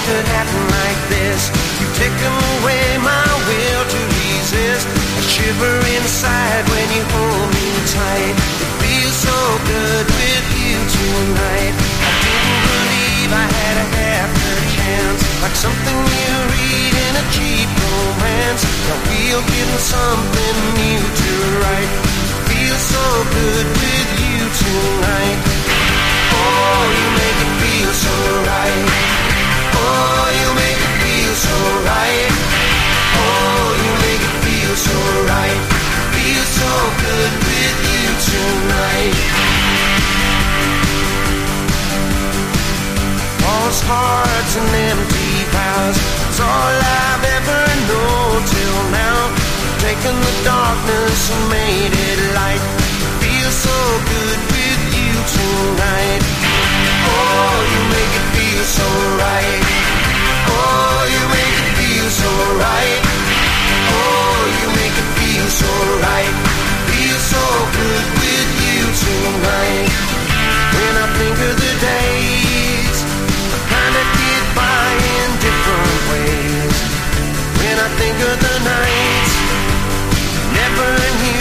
could happen like this. You've taken away my will to resist. I shiver inside when you hold me tight. It feels so good with you tonight. I didn't believe I had a half a chance, like something you read in a cheap romance. Now we're getting something new to write. It feels so good with you tonight. Oh, you make it feel so right. Oh, you make it feel so right. Oh, you make it feel so right. Feels so good with you tonight. False hearts and empty vows, it's all I've ever known till now. Taking the darkness and